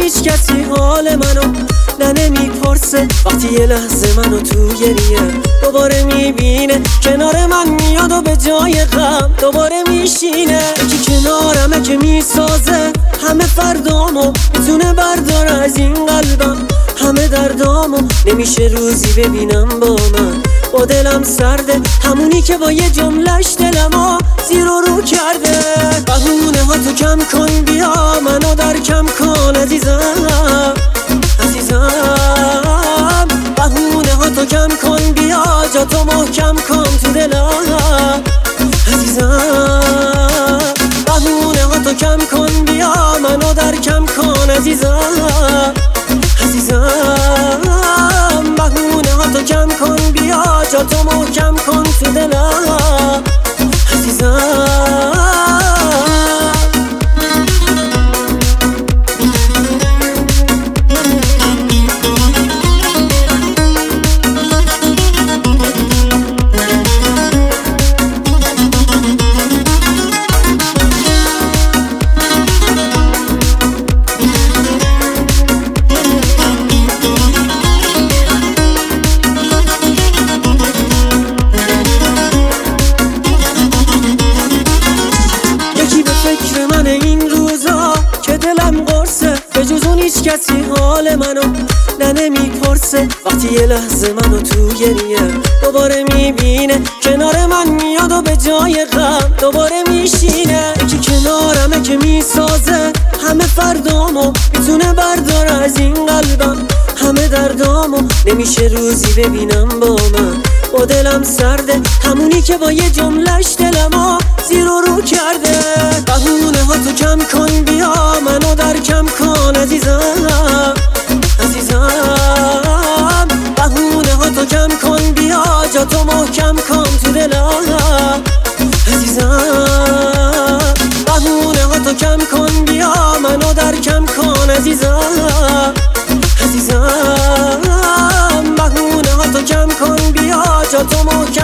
هیچ کسی حال منو نمیپرسه. وقتی یه لحظه منو تو گریه دوباره میبینه، کنار من میاد و به جای غم دوباره میشینه. یکی کنارمه که میسازه همه فردامو، میتونه برداره از این قلبم همه دردامو. نمیشه روزی ببینم با من با دلم سرده، همونی که با یه جملهش دلمو زیر و رو کرده. بهونه ها تو کم کن، بیا منو در کم کن عزیزم عزیزم. بهونه ها تو کم کن، بیا جا تو محکم کن تو دلم عزیزم. بهونه ها تو کم کن، بیا منو در کم کن عزیزم عزیزم. بهونه ها تو کم کن، بیا جا تو محکم کن تو دلم عزیزم. این روزا که دلم قرصه، به جز اون هیچ کسی حال منو نمیپرسه. وقتی یه لحظه منو تو گریه دوباره میبینه، کنار من میاد و به جای غم دوباره میشینه. یکی کنارمه که میسازه همه فردامو، میتونه برداره از این قلبم همه دردامو. نمیشه روزی ببینم با من با دلم سرده، همونی که با یه جملهش دلمو زیر و رو کرده. بهونه ها تو کم کن، بیا منو در کم کن عزیزم عزیزم. بهونه ها تو کم کن، بیا جا تو محکم کن تو دلم عزیزم. بهونه ها تو کم کن، بیا منو در کم کن عزیزم عزیزم. بهونه ها تو کم کن، بیا جا تو محکم